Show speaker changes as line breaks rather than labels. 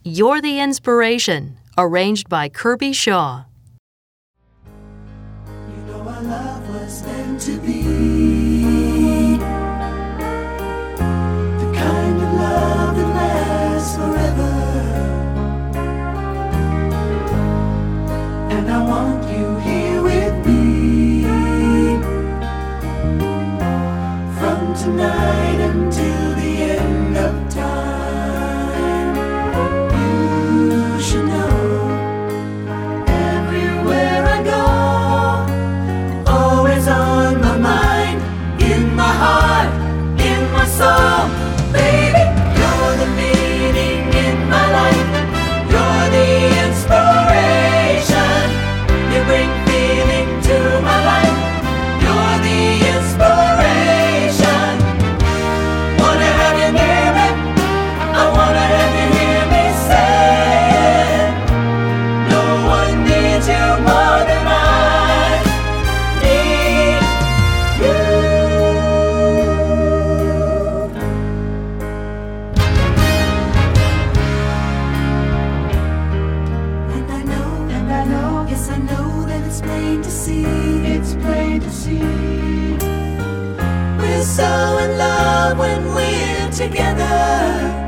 You're the Inspiration, arranged by Kirby Shaw.
You know our love was meant to be the kind of love that lasts forever. And I want you here with me from tonight until the end of time. You should know everywhere I go, always on my mind, in my heart, in my soul. Baby, you're the meaning in my life. You're the inspiration. You bring feeling to my life. You're the inspiration. Wanna have you near me? I wanna have you hear me say it. No one needs you more than I need you. And I know, yes I know that it's plain to see. It's plain to see. We're so in love when we're together.